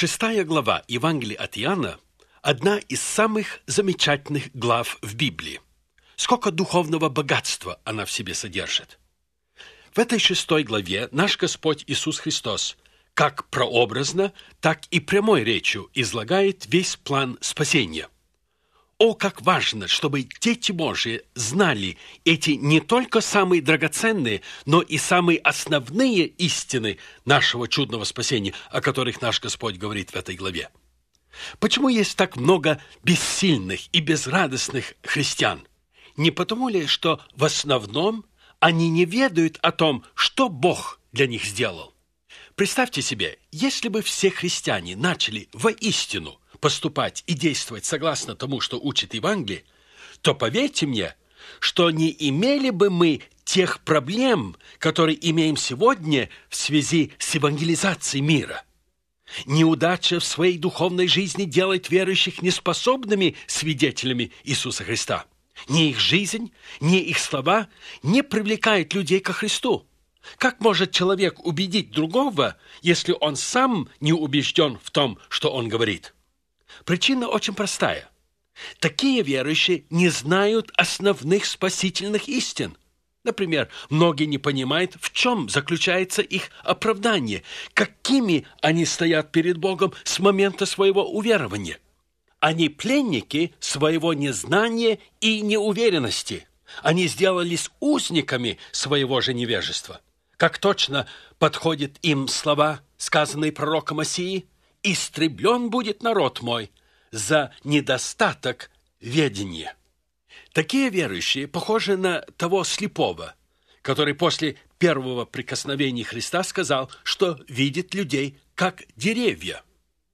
6 глава Евангелия от Иоанна – одна из самых замечательных глав в Библии. Сколько духовного богатства она в себе содержит. В этой 6 главе наш Господь Иисус Христос как прообразно, так и прямой речью излагает весь план спасения. О, как важно, чтобы дети Божии знали эти не только самые драгоценные, но и самые основные истины нашего чудного спасения, о которых наш Господь говорит в этой главе. Почему есть так много бессильных и безрадостных христиан? Не потому ли, что в основном они не ведают о том, что Бог для них сделал? Представьте себе, если бы все христиане начали воистину поступать и действовать согласно тому, что учит Евангелие, то поверьте мне, что не имели бы мы тех проблем, которые имеем сегодня в связи с евангелизацией мира. Неудача в своей духовной жизни делает верующих неспособными свидетелями Иисуса Христа. Ни их жизнь, ни их слова не привлекают людей ко Христу. Как может человек убедить другого, если он сам не убежден в том, что он говорит? Причина очень простая. Такие верующие не знают основных спасительных истин. Например, многие не понимают, в чем заключается их оправдание, какими они стоят перед Богом с момента своего уверования. Они пленники своего незнания и неуверенности. Они сделались узниками своего же невежества. Как точно подходят им слова, сказанные пророком Осии: «Истреблен будет народ мой за недостаток ведения». Такие верующие похожи на того слепого, который после первого прикосновения Христа сказал, что видит людей как деревья.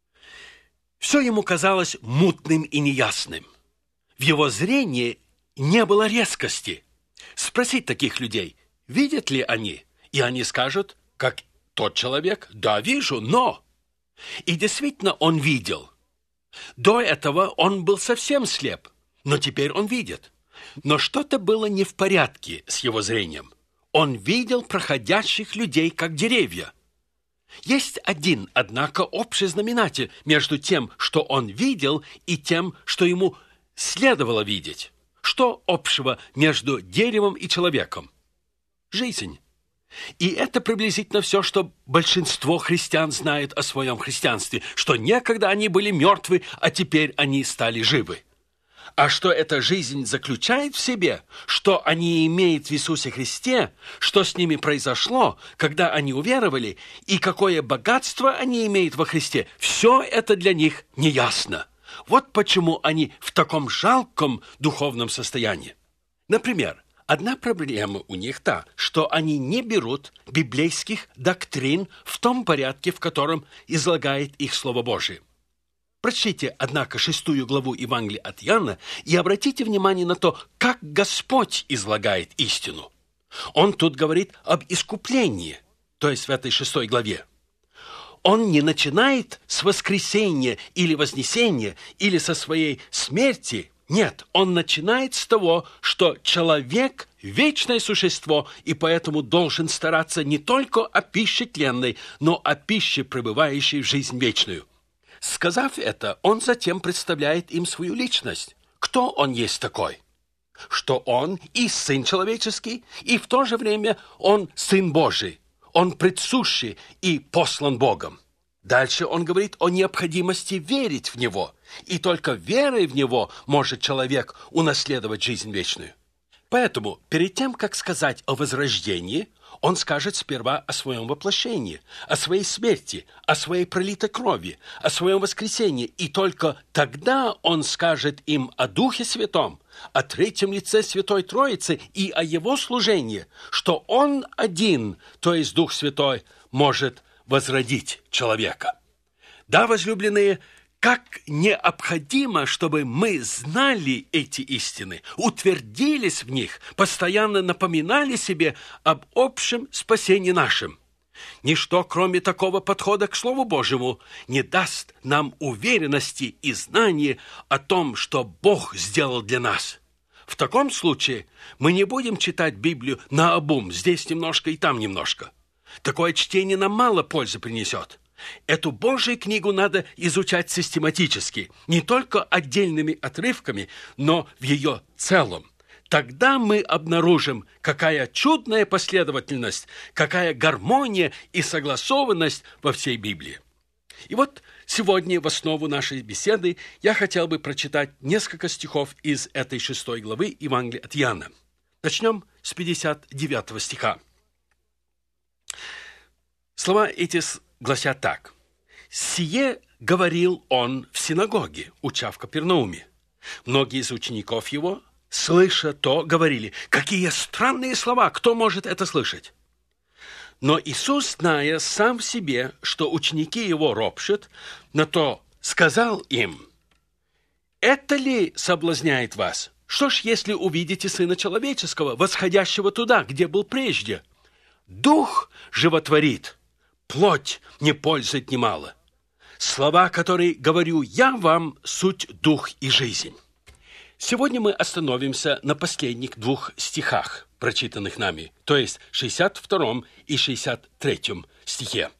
Все ему казалось мутным и неясным. В его зрении не было резкости. Спросить таких людей, видят ли они, и они скажут, как тот человек: «Да, вижу, но...» И действительно он видел. До этого он был совсем слеп, но теперь он видит. Но что-то было не в порядке с его зрением. Он видел проходящих людей как деревья. Есть один, однако, общий знаменатель между тем, что он видел, и тем, что ему следовало видеть. Что общего между деревом и человеком? Жизнь. И это приблизительно все, что большинство христиан знает о своем христианстве, что некогда они были мертвы, а теперь они стали живы. А что эта жизнь заключает в себе, что они имеют в Иисусе Христе, что с ними произошло, когда они уверовали, и какое богатство они имеют во Христе, все это для них неясно. Вот почему они в таком жалком духовном состоянии. Например, одна проблема у них та, что они не берут библейских доктрин в том порядке, в котором излагает их Слово Божие. Прочтите, однако, 6 главу Евангелия от Иоанна и обратите внимание на то, как Господь излагает истину. Он тут говорит об искуплении, то есть в этой 6 главе. Он не начинает с воскресения или вознесения, или со своей смерти. Нет, он начинает с того, что человек – вечное существо, и поэтому должен стараться не только о пище тленной, но о пище, пребывающей в жизнь вечную. Сказав это, он затем представляет им свою личность. Кто он есть такой? Что он и Сын человеческий, и в то же время он Сын Божий. Он предсущий и послан Богом. Дальше он говорит о необходимости верить в Него, и только верой в Него может человек унаследовать жизнь вечную. Поэтому, перед тем, как сказать о возрождении, он скажет сперва о своем воплощении, о своей смерти, о своей пролитой крови, о своем воскресении, и только тогда он скажет им о Духе Святом, о третьем лице Святой Троицы и о Его служении, что Он один, то есть Дух Святой, может возродить человека. Да, возлюбленные, как необходимо, чтобы мы знали эти истины, утвердились в них, постоянно напоминали себе об общем спасении нашем. Ничто, кроме такого подхода к Слову Божьему, не даст нам уверенности и знания о том, что Бог сделал для нас. В таком случае мы не будем читать Библию наобум, здесь немножко и там немножко. Такое чтение нам мало пользы принесет. Эту Божью книгу надо изучать систематически, не только отдельными отрывками, но в ее целом. Тогда мы обнаружим, какая чудная последовательность, какая гармония и согласованность во всей Библии. И вот сегодня в основу нашей беседы я хотел бы прочитать несколько стихов из этой 6 главы Евангелия от Иоанна. Начнем с 59 стиха. Слова эти гласят так. «Сие говорил он в синагоге, уча в Капернауме. Многие из учеников его, слыша то, говорили, какие странные слова, кто может это слышать? Но Иисус, зная сам в себе, что ученики его ропщут, на то сказал им, это ли соблазняет вас? Что ж, если увидите Сына Человеческого, восходящего туда, где был прежде? Дух животворит, плоть не пользует немало. Слова, которые говорю я вам, суть дух и жизнь». Сегодня мы остановимся на последних 2 стихах, прочитанных нами, то есть 62 и 63 стихе.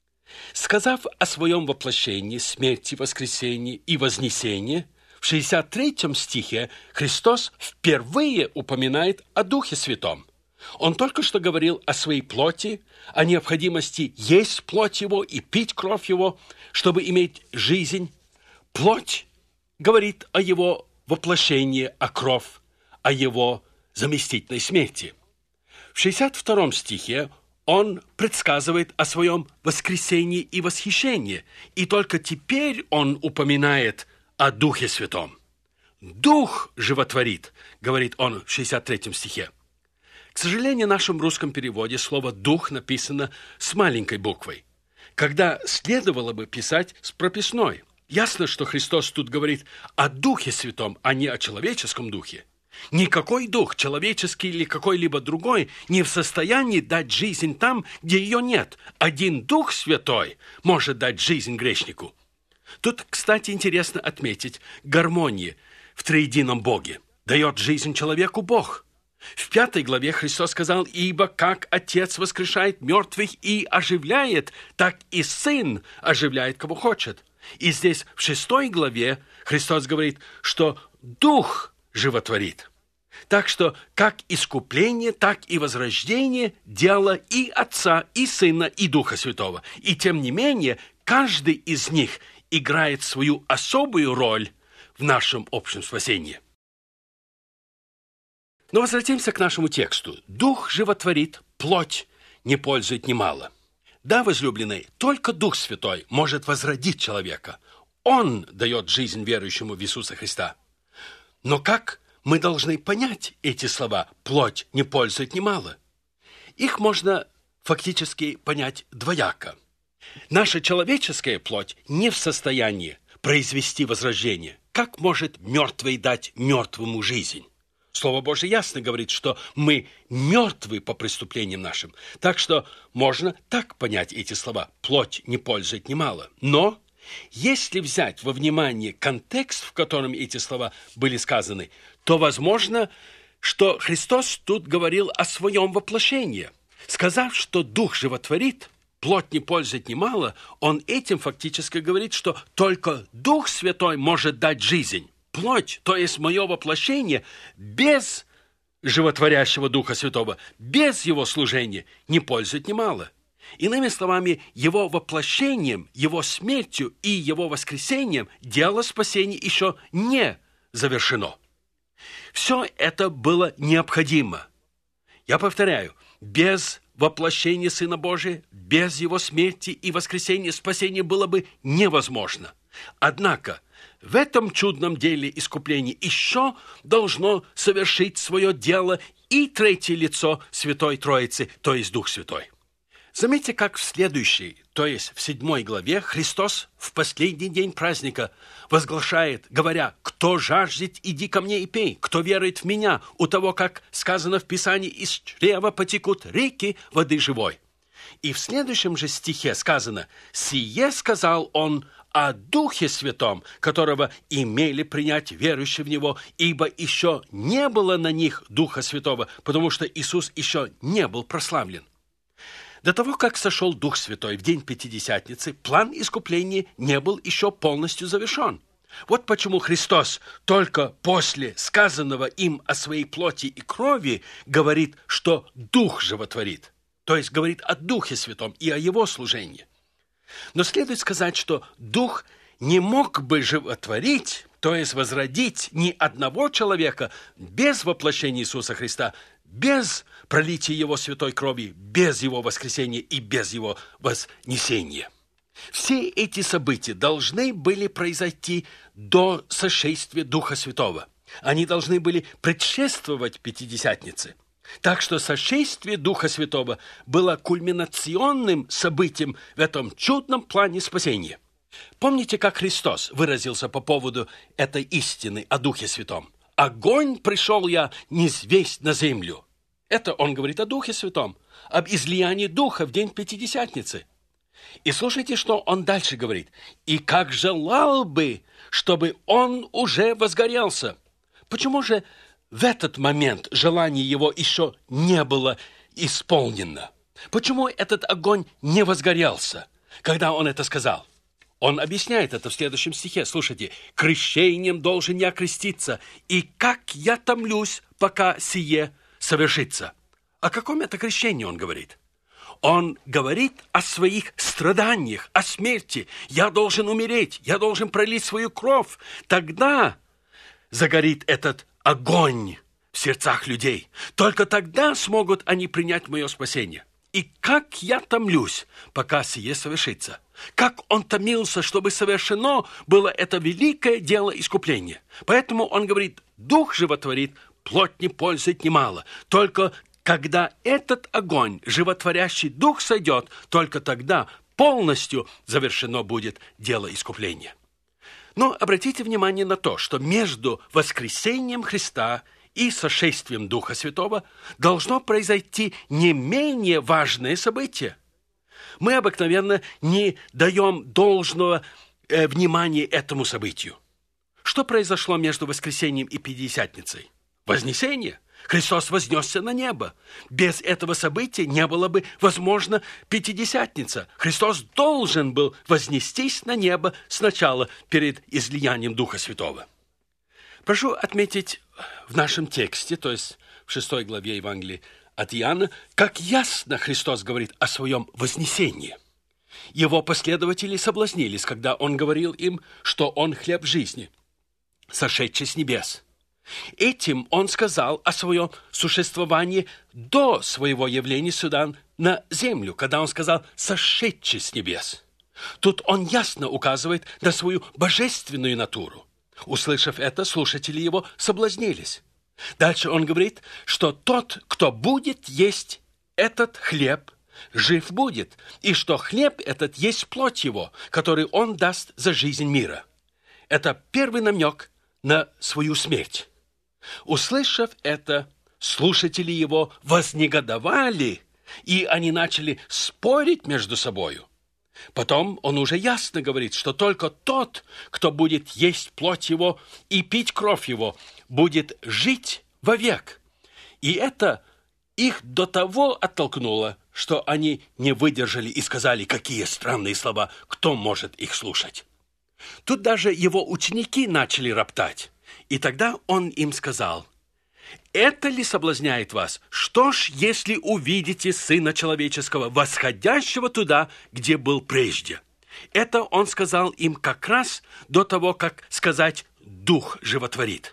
Сказав о своем воплощении, смерти, воскресении и вознесении, в 63 стихе Христос впервые упоминает о Духе Святом. Он только что говорил о своей плоти, о необходимости есть плоть Его и пить кровь Его, чтобы иметь жизнь. Плоть говорит о Его воплощении, о кровь, о Его заместительной смерти. В 62 стихе Он предсказывает о своем воскресении и восхищении, и только теперь Он упоминает о Духе Святом. «Дух животворит», говорит Он в 63 стихе. К сожалению, в нашем русском переводе слово «дух» написано с маленькой буквой, когда следовало бы писать с прописной. Ясно, что Христос тут говорит о Духе Святом, а не о человеческом духе. Никакой дух, человеческий или какой-либо другой, не в состоянии дать жизнь там, где ее нет. Один Дух Святой может дать жизнь грешнику. Тут, кстати, интересно отметить гармонию в триедином Боге. Дает жизнь человеку Бог. В 5 главе Христос сказал, «Ибо как Отец воскрешает мертвых и оживляет, так и Сын оживляет, кого хочет». И здесь в 6 главе Христос говорит, что Дух животворит. Так что как искупление, так и возрождение – дело и Отца, и Сына, и Духа Святого. И тем не менее, каждый из них играет свою особую роль в нашем общем спасении. Но возвратимся к нашему тексту. «Дух животворит, плоть не пользует немало». Да, возлюбленные, только Дух Святой может возродить человека. Он дает жизнь верующему в Иисуса Христа. Но как мы должны понять эти слова «плоть не пользует немало»? Их можно фактически понять двояко. Наша человеческая плоть не в состоянии произвести возрождение. Как может мертвый дать мертвому жизнь? Слово Божие ясно говорит, что мы мертвы по преступлениям нашим. Так что можно так понять эти слова. Плоть не пользует немало. Но если взять во внимание контекст, в котором эти слова были сказаны, то возможно, что Христос тут говорил о своем воплощении. Сказав, что Дух животворит, плоть не пользует немало, Он этим фактически говорит, что только Дух Святой может дать жизнь. Плоть, то есть мое воплощение, без животворящего Духа Святого, без Его служения, не пользует немало. Иными словами, Его воплощением, Его смертью и Его воскресением дело спасения еще не завершено. Все это было необходимо. Я повторяю, без воплощения Сына Божия, без Его смерти и воскресения спасение было бы невозможно. Однако, в этом чудном деле искупления еще должно совершить свое дело и третье лицо Святой Троицы, то есть Дух Святой. Заметьте, как в следующей, то есть в 7 главе, Христос в последний день праздника возглашает, говоря, «Кто жаждет, иди ко мне и пей, кто верует в меня, у того, как сказано в Писании, из чрева потекут реки воды живой». И в следующем же стихе сказано, «Сие сказал он о Духе Святом, которого имели принять верующие в Него, ибо еще не было на них Духа Святого, потому что Иисус еще не был прославлен». До того, как сошел Дух Святой в день Пятидесятницы, план искупления не был еще полностью завершен. Вот почему Христос только после сказанного им о своей плоти и крови говорит, что Дух животворит, то есть говорит о Духе Святом и о Его служении. Но следует сказать, что Дух не мог бы животворить, то есть возродить ни одного человека без воплощения Иисуса Христа, без пролития Его святой крови, без Его воскресения и без Его вознесения. Все эти события должны были произойти до сошествия Духа Святого. Они должны были предшествовать Пятидесятнице. Так что сошествие Духа Святого было кульминационным событием в этом чудном плане спасения. Помните, как Христос выразился по поводу этой истины о Духе Святом? «Огонь пришел я низвесть на землю». Это он говорит о Духе Святом, об излиянии Духа в день Пятидесятницы. И слушайте, что он дальше говорит. «И как желал бы, чтобы он уже возгорелся». Почему же в этот момент желание его еще не было исполнено? Почему этот огонь не возгорелся, когда он это сказал? Он объясняет это в следующем стихе. Слушайте. «Крещением должен я креститься, и как я томлюсь, пока сие совершится». О каком это крещении он говорит? Он говорит о своих страданиях, о смерти. Я должен умереть, я должен пролить свою кровь. Тогда загорит этот огонь в сердцах людей. Только тогда смогут они принять мое спасение. И как я томлюсь, пока сие совершится. Как он томился, чтобы совершено было это великое дело искупления. Поэтому он говорит, Дух животворит, плоть не пользует немало. Только когда этот огонь, животворящий Дух, сойдет, только тогда полностью завершено будет дело искупления. Но обратите внимание на то, что между воскресением Христа и сошествием Духа Святого должно произойти не менее важное событие. Мы обыкновенно не даем должного внимания этому событию. Что произошло между воскресением и Пятидесятницей? Вознесение. Христос вознесся на небо. Без этого события не было бы возможно Пятидесятница. Христос должен был вознестись на небо сначала перед излиянием Духа Святого. Прошу отметить в нашем тексте, то есть в 6 главе Евангелия от Иоанна, как ясно Христос говорит о своем вознесении. Его последователи соблазнились, когда Он говорил им, что Он хлеб жизни, сошедший с небес. Этим Он сказал о своем существовании до своего явления сюда на землю, когда Он сказал «сошедший с небес». Тут Он ясно указывает на свою божественную натуру. Услышав это, слушатели Его соблазнились. Дальше Он говорит, что тот, кто будет есть этот хлеб, жив будет, и что хлеб этот есть плоть Его, который Он даст за жизнь мира. Это первый намек на свою смерть. Услышав это, слушатели Его вознегодовали, и они начали спорить между собою. Потом Он уже ясно говорит, что только тот, кто будет есть плоть Его и пить кровь Его, будет жить вовек. И это их до того оттолкнуло, что они не выдержали и сказали, какие странные слова, кто может их слушать. Тут даже Его ученики начали роптать. И тогда Он им сказал, «Это ли соблазняет вас? Что ж, если увидите Сына Человеческого, восходящего туда, где был прежде?» Это Он сказал им как раз до того, как сказать «Дух животворит».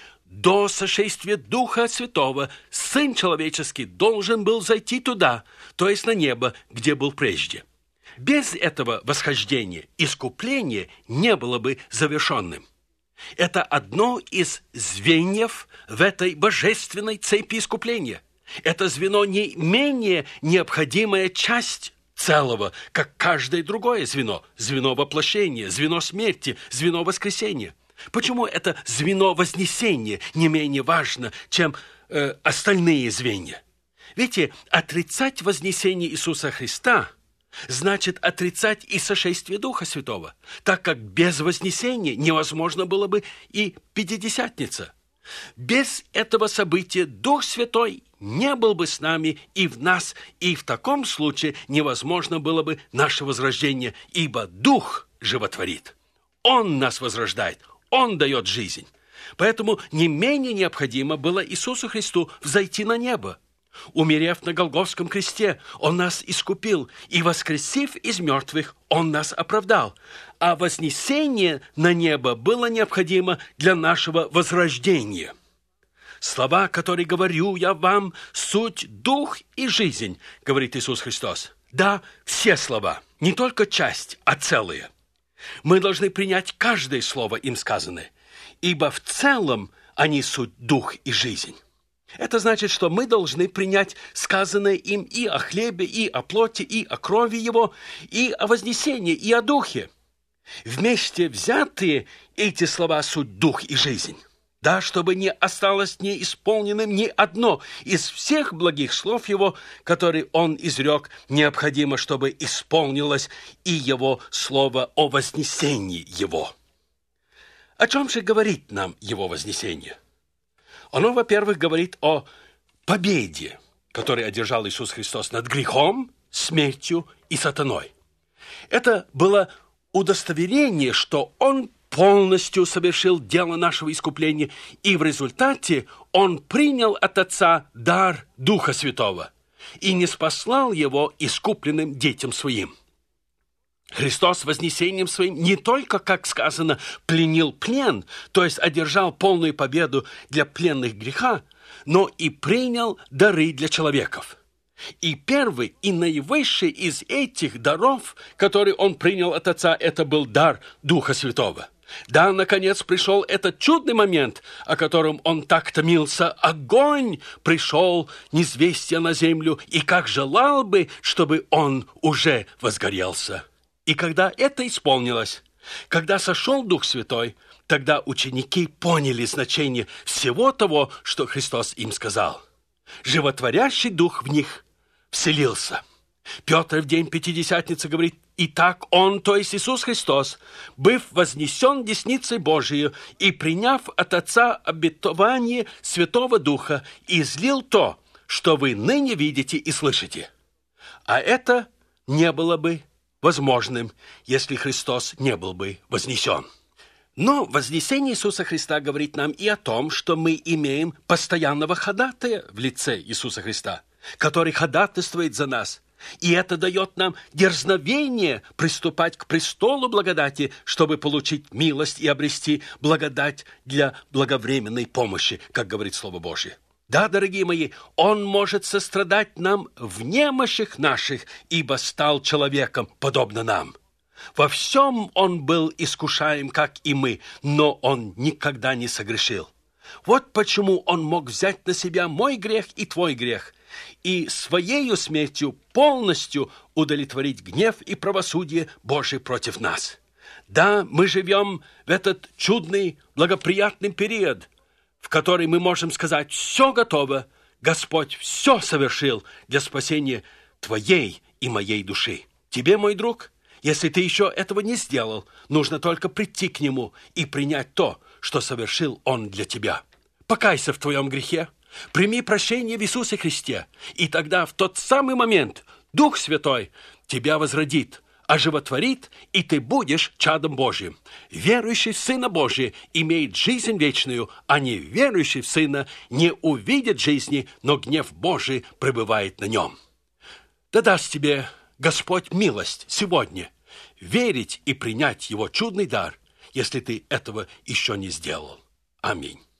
До сошествия Духа Святого Сын Человеческий должен был зайти туда, то есть на небо, где был прежде. Без этого восхождения искупление не было бы завершенным. Это одно из звеньев в этой божественной цепи искупления. Это звено не менее необходимая часть целого, как каждое другое звено. Звено воплощения, звено смерти, звено воскресения. Почему это звено вознесения не менее важно, чем остальные звенья? Видите, отрицать вознесение Иисуса Христа значит отрицать и сошествие Духа Святого, так как без вознесения невозможно было бы и Пятидесятница. Без этого события Дух Святой не был бы с нами и в нас, и в таком случае невозможно было бы наше возрождение, ибо Дух животворит. Он нас возрождает, Он дает жизнь. Поэтому не менее необходимо было Иисусу Христу взойти на небо. Умерев на Голгофском кресте, Он нас искупил, и, воскресив из мертвых, Он нас оправдал. А вознесение на небо было необходимо для нашего возрождения. Слова, которые говорю я вам, суть дух и жизнь, говорит Иисус Христос. Да, все слова, не только часть, а целые. Мы должны принять каждое слово им сказанное, ибо в целом они суть дух и жизнь. Это значит, что мы должны принять сказанное им и о хлебе, и о плоти, и о крови его, и о вознесении, и о духе. Вместе взятые эти слова суть дух и жизнь. Да, чтобы не осталось неисполненным ни одно из всех благих слов его, которые он изрек, необходимо, чтобы исполнилось и его слово о вознесении его. О чем же говорит нам его вознесение? Оно, во-первых, говорит о победе, которую одержал Иисус Христос над грехом, смертью и сатаной. Это было удостоверение, что Он полностью совершил дело нашего искупления, и в результате Он принял от Отца дар Духа Святого и ниспослал его искупленным детям Своим. Христос вознесением Своим не только, как сказано, пленил плен, то есть одержал полную победу для пленных греха, но и принял дары для человеков. И первый и наивысший из этих даров, который Он принял от Отца, это был дар Духа Святого. Да, наконец пришел этот чудный момент, о котором Он так томился. Огонь пришел, низвестия на землю, и как желал бы, чтобы он уже возгорелся. И когда это исполнилось, когда сошел Дух Святой, тогда ученики поняли значение всего того, что Христос им сказал. Животворящий Дух в них вселился. Петр в день Пятидесятницы говорит: «Итак Он, то есть Иисус Христос, быв вознесен десницей Божией и приняв от Отца обетование Святого Духа, излил то, что вы ныне видите и слышите». А это не было бы возможным, если Христос не был бы вознесен. Но вознесение Иисуса Христа говорит нам и о том, что мы имеем постоянного ходатая в лице Иисуса Христа, который ходатайствует за нас. И это дает нам дерзновение приступать к престолу благодати, чтобы получить милость и обрести благодать для благовременной помощи, как говорит Слово Божие. Да, дорогие мои, Он может сострадать нам в немощах наших, ибо стал человеком, подобно нам. Во всем Он был искушаем, как и мы, но Он никогда не согрешил. Вот почему Он мог взять на себя мой грех и твой грех, и своею смертью полностью удовлетворить гнев и правосудие Божие против нас. Да, мы живем в этот чудный, благоприятный период, в который мы можем сказать: все готово, Господь все совершил для спасения твоей и моей души. Тебе, мой друг, если ты еще этого не сделал, нужно только прийти к Нему и принять то, что совершил Он для тебя. Покайся в твоем грехе, прими прощение в Иисусе Христе, и тогда в тот самый момент Дух Святой тебя возродит, оживотворит, и ты будешь чадом Божьим. Верующий в Сына Божия имеет жизнь вечную, а не верующий в Сына не увидит жизни, но гнев Божий пребывает на нем. Да даст тебе Господь милость сегодня верить и принять Его чудный дар, если ты этого еще не сделал. Аминь.